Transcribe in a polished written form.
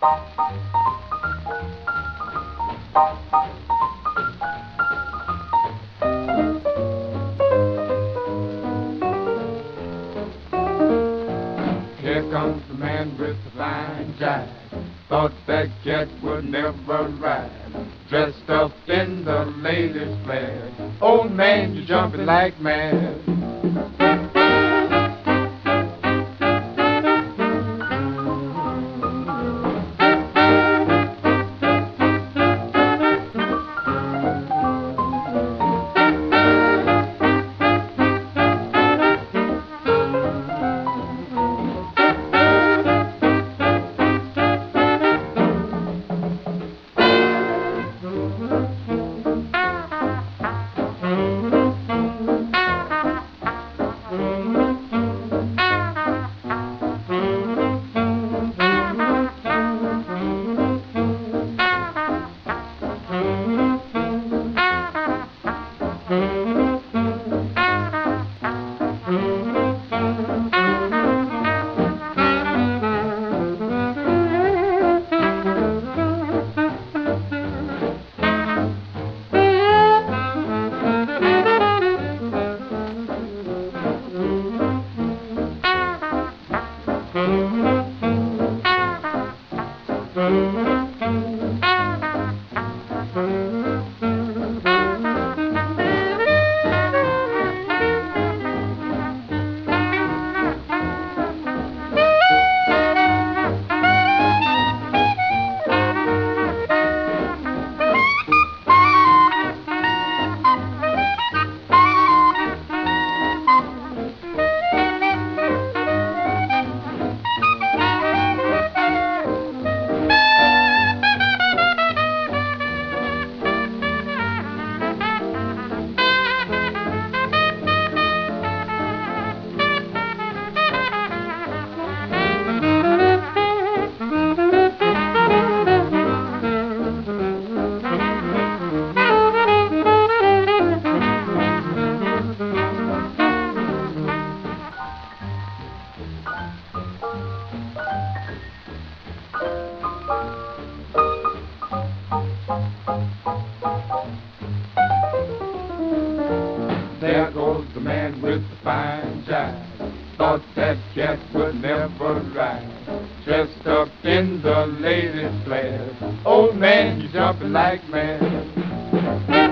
Here comes the man with the fine jive. Thought that cat would never ride. Dressed up in the latest flair. Old man, you jumping like mad. There goes the man with the fine jive. Thought that cat would never ride. Dressed up in the latest flair. Old man, you jumping like mad.